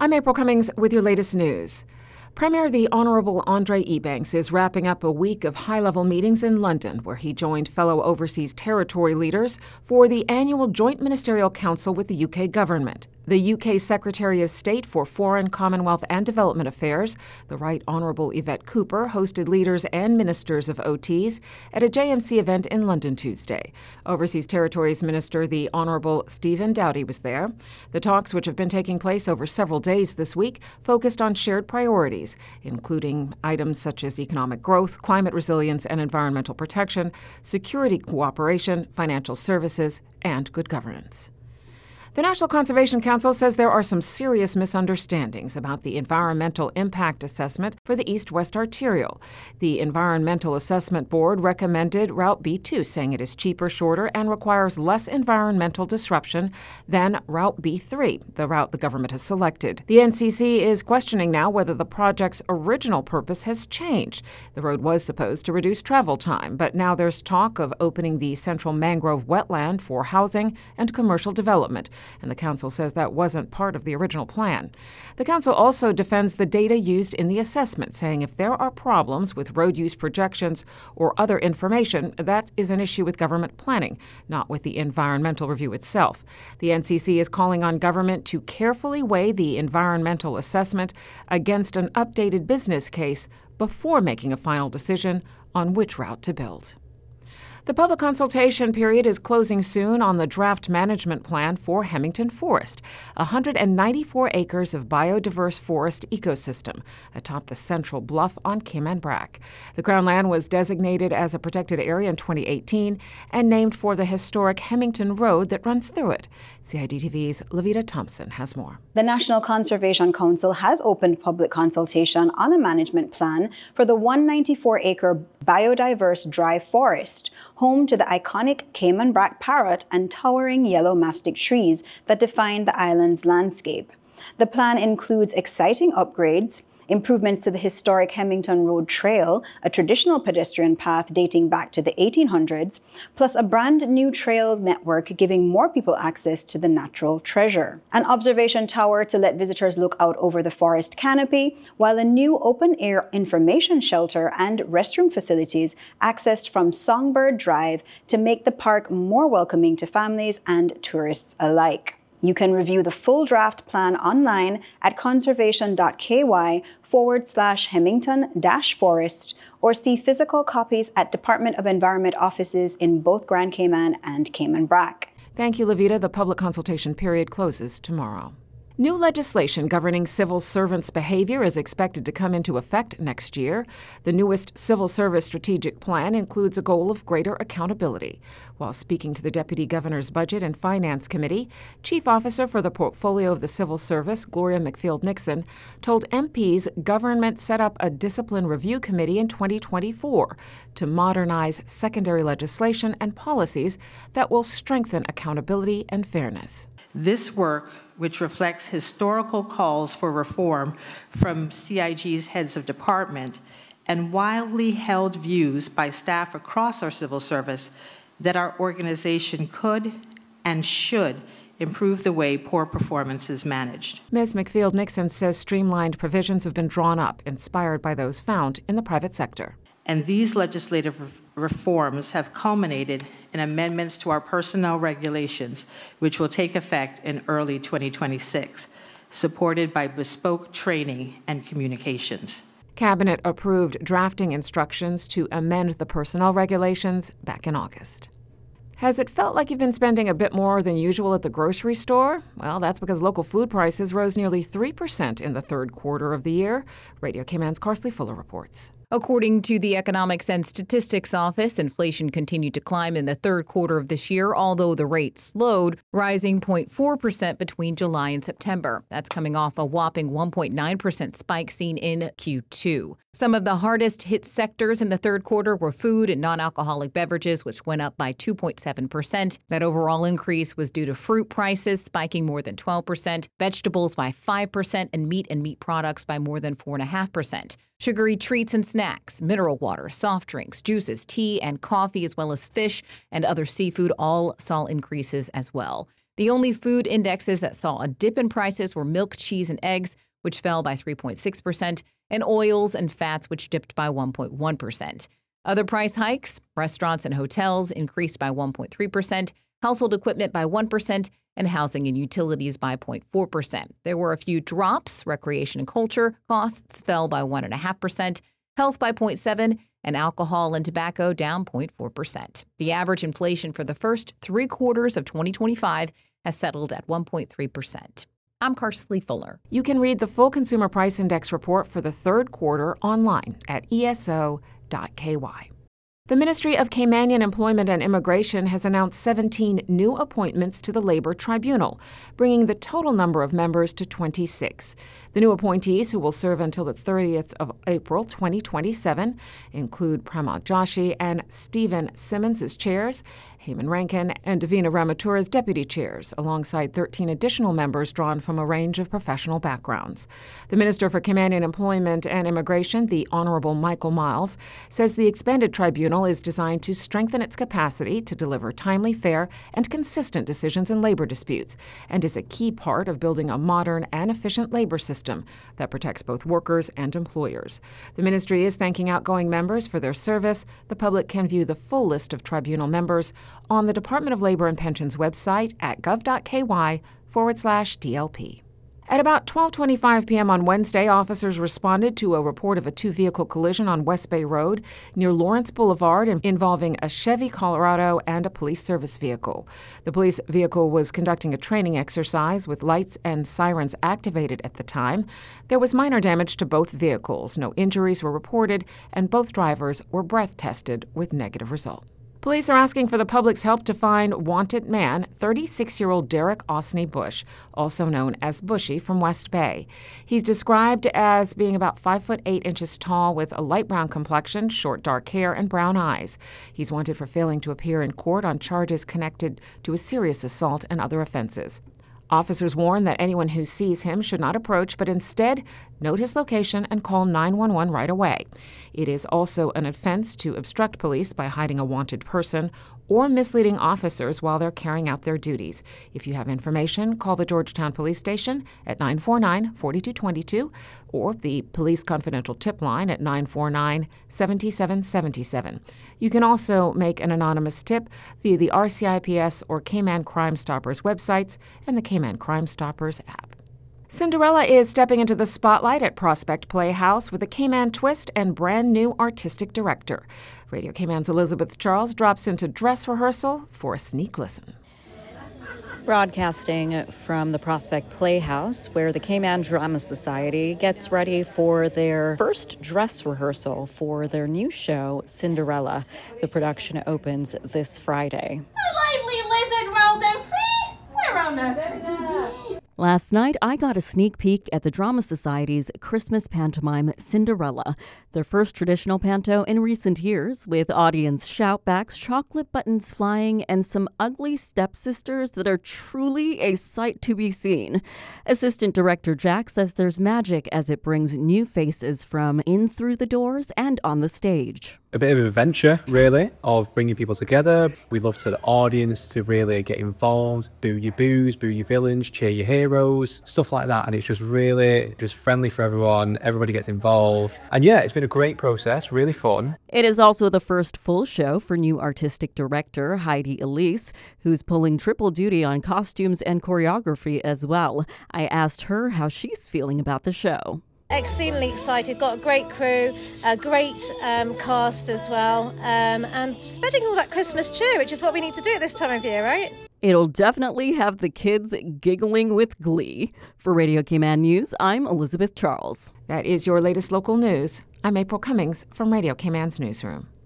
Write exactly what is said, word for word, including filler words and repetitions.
I'm April Cummings with your latest news. Premier the Honourable Andre Ebanks is wrapping up a week of high-level meetings in London, where he joined fellow overseas territory leaders for the annual Joint Ministerial Council with the U K government. The U K Secretary of State for Foreign, Commonwealth and Development Affairs, the Right Honourable Yvette Cooper, hosted leaders and ministers of O Ts at a J M C event in London Tuesday. Overseas Territories Minister the Honourable Stephen Dowdy was there. The talks, which have been taking place over several days this week, focused on shared priorities, including items such as economic growth, climate resilience and environmental protection, security cooperation, financial services, and good governance. The National Conservation Council says there are some serious misunderstandings about the environmental impact assessment for the East-West Arterial. The Environmental Assessment Board recommended Route B two, saying it is cheaper, shorter, and requires less environmental disruption than Route B three, the route the government has selected. The N C C is questioning now whether the project's original purpose has changed. The road was supposed to reduce travel time, but now there's talk of opening the central mangrove wetland for housing and commercial development, and the council says that wasn't part of the original plan. The council also defends the data used in the assessment, saying if there are problems with road use projections or other information, that is an issue with government planning, not with the environmental review itself. The N C C is calling on government to carefully weigh the environmental assessment against an updated business case before making a final decision on which route to build. The public consultation period is closing soon on the draft management plan for Hemington Forest, one hundred ninety-four acres of biodiverse forest ecosystem atop the central bluff on Cayman-Brac. The Crown land was designated as a protected area in twenty eighteen and named for the historic Hemington Road that runs through it. C I D T V's Levita Thompson has more. The National Conservation Council has opened public consultation on a management plan for the one hundred ninety-four acre biodiverse dry forest, home to the iconic Cayman-Brac parrot and towering yellow mastic trees that define the island's landscape. The plan includes exciting upgrades, improvements to the historic Hemington Road Trail, a traditional pedestrian path dating back to the eighteen hundreds, plus a brand new trail network giving more people access to the natural treasure. An observation tower to let visitors look out over the forest canopy, while a new open-air information shelter and restroom facilities accessed from Songbird Drive to make the park more welcoming to families and tourists alike. You can review the full draft plan online at conservation.ky forward slash Hemington dash forest or see physical copies at Department of Environment offices in both Grand Cayman and Cayman-Brac. Thank you, Levita. The public consultation period closes tomorrow. New legislation governing civil servants' behavior is expected to come into effect next year. The newest Civil Service Strategic Plan includes a goal of greater accountability. While speaking to the Deputy Governor's Budget and Finance Committee, Chief Officer for the Portfolio of the Civil Service, Gloria McField-Nixon, told M Ps government set up a discipline review committee in twenty twenty-four to modernize secondary legislation and policies that will strengthen accountability and fairness. This work, which reflects historical calls for reform from C I G's heads of department and widely held views by staff across our civil service that our organization could and should improve the way poor performance is managed. Miz McField-Nixon says streamlined provisions have been drawn up, inspired by those found in the private sector. And these legislative reforms have culminated in amendments to our personnel regulations, which will take effect in early twenty twenty-six, supported by bespoke training and communications. Cabinet approved drafting instructions to amend the personnel regulations back in August. Has it felt like you've been spending a bit more than usual at the grocery store? Well, that's because local food prices rose nearly three percent in the third quarter of the year. Radio Cayman's Carsley Fuller reports. According to the Economics and Statistics Office, inflation continued to climb in the third quarter of this year, although the rate slowed, rising zero point four percent between July and September. That's coming off a whopping one point nine percent spike seen in Q two. Some of the hardest hit sectors in the third quarter were food and non-alcoholic beverages, which went up by two point seven percent. That overall increase was due to fruit prices spiking more than twelve percent, vegetables by five percent, and meat and meat products by more than four point five percent. Sugary treats and snacks, mineral water, soft drinks, juices, tea, and coffee, as well as fish and other seafood all saw increases as well. The only food indexes that saw a dip in prices were milk, cheese, and eggs, which fell by three point six percent, and oils and fats, which dipped by one point one percent. Other price hikes: restaurants and hotels increased by one point three percent, household equipment by one percent, and housing and utilities by zero point four percent. There were a few drops. Recreation and culture costs fell by one point five percent, health by zero point seven percent, and alcohol and tobacco down zero point four percent. The average inflation for the first three quarters of twenty twenty-five has settled at one point three percent. I'm Karsley Fuller. You can read the full Consumer Price Index report for the third quarter online at E S O dot K Y. The Ministry of Caymanian Employment and Immigration has announced seventeen new appointments to the Labor Tribunal, bringing the total number of members to twenty-six. The new appointees, who will serve until the thirtieth of April twenty twenty-seven, include Pramod Joshi and Stephen Simmons as chairs, Heyman Rankin and Davina Ramatura as deputy chairs, alongside thirteen additional members drawn from a range of professional backgrounds. The Minister for Caymanian Employment and Immigration, the Honorable Michael Miles, says the expanded tribunal is designed to strengthen its capacity to deliver timely, fair, and consistent decisions in labor disputes, and is a key part of building a modern and efficient labor system that protects both workers and employers. The ministry is thanking outgoing members for their service. The public can view the full list of tribunal members on the Department of Labor and Pensions website at gov.ky forward slash DLP. At about twelve twenty-five p.m. on Wednesday, officers responded to a report of a two-vehicle collision on West Bay Road near Lawrence Boulevard involving a Chevy Colorado and a police service vehicle. The police vehicle was conducting a training exercise with lights and sirens activated at the time. There was minor damage to both vehicles. No injuries were reported, and both drivers were breath tested with negative result. Police are asking for the public's help to find wanted man, thirty-six-year-old Derek Osney Bush, also known as Bushy, from West Bay. He's described as being about five foot eight inches tall with a light brown complexion, short dark hair, and brown eyes. He's wanted for failing to appear in court on charges connected to a serious assault and other offenses. Officers warn that anyone who sees him should not approach, but instead note his location and call nine one one right away. It is also an offense to obstruct police by hiding a wanted person or misleading officers while they're carrying out their duties. If you have information, call the Georgetown Police Station at nine four nine, four two two two or the Police Confidential Tip Line at nine four nine, seven seven seven seven. You can also make an anonymous tip via the R C I P S or Cayman Crime Stoppers websites and the Cayman Crime Stoppers app. Cinderella is stepping into the spotlight at Prospect Playhouse with a Cayman twist and brand new artistic director. Radio Cayman's Elizabeth Charles drops into dress rehearsal for a sneak listen. Broadcasting from the Prospect Playhouse, where the Cayman Drama Society gets ready for their first dress rehearsal for their new show, Cinderella. The production opens this Friday. A lively lizard world out free? Where on earth could you be? Last night, I got a sneak peek at the Drama Society's Christmas pantomime Cinderella, their first traditional panto in recent years, with audience shoutbacks, chocolate buttons flying, and some ugly stepsisters that are truly a sight to be seen. Assistant Director Jack says there's magic as it brings new faces from in through the doors and on the stage. A bit of an adventure, really, of bringing people together. We love to the audience to really get involved, boo your boos, boo your villains, cheer your heroes, stuff like that. And it's just really just friendly for everyone. Everybody gets involved. And yeah, it's been a great process, really fun. It is also the first full show for new artistic director Heidi Elise, who's pulling triple duty on costumes and choreography as well. I asked her how she's feeling about the show. Exceedingly excited, got a great crew, a great um, cast as well, um, and spreading all that Christmas cheer, which is what we need to do at this time of year, right? It'll definitely have the kids giggling with glee. For Radio Cayman News, I'm Elizabeth Charles. That is your latest local news. I'm April Cummings from Radio Cayman's Newsroom.